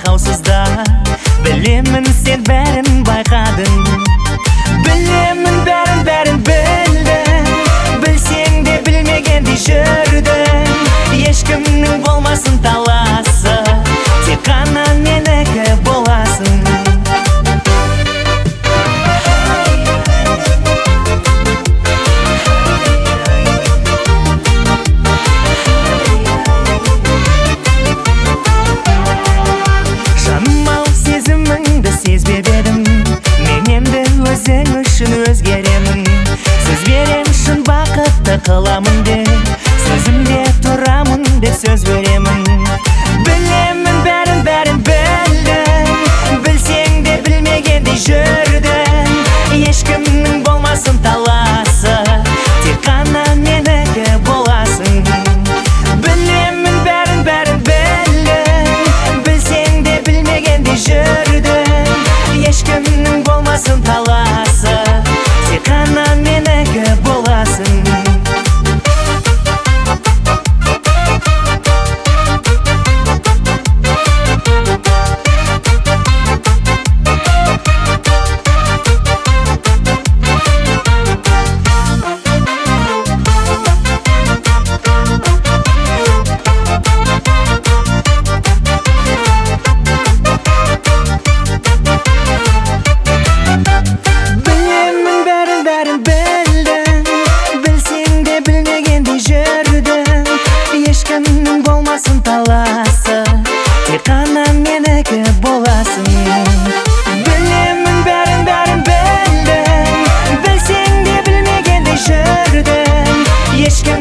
байқаусызда. Білемін сен бәрін байқадың, білемін бәрін білдің. Білсең де білмегендей жүрдің. Ешкімнің болмасын таласы, тек қана менікі боласың. Сезбеп едім, мен енді өзің үшін өзгеремін. Сөз берем шын бақытты қыламын деп, сөзімде тұрамын деп сөз беремін. Білемін бәрін білдің, білсең де білмегендей жүрдің. Ешкімнің болмасын таласы, тек қана менікі боласың. Білемін бәрін білдің, білсең де білмегендей жүрдің. Ешкімнің болмасын таласы, тек қана менікі боласың. Ешкімнің болмасын таласы, тек қана менікі боласың. Білемін бәрін білдің, білсең де білмегендей жүрдің.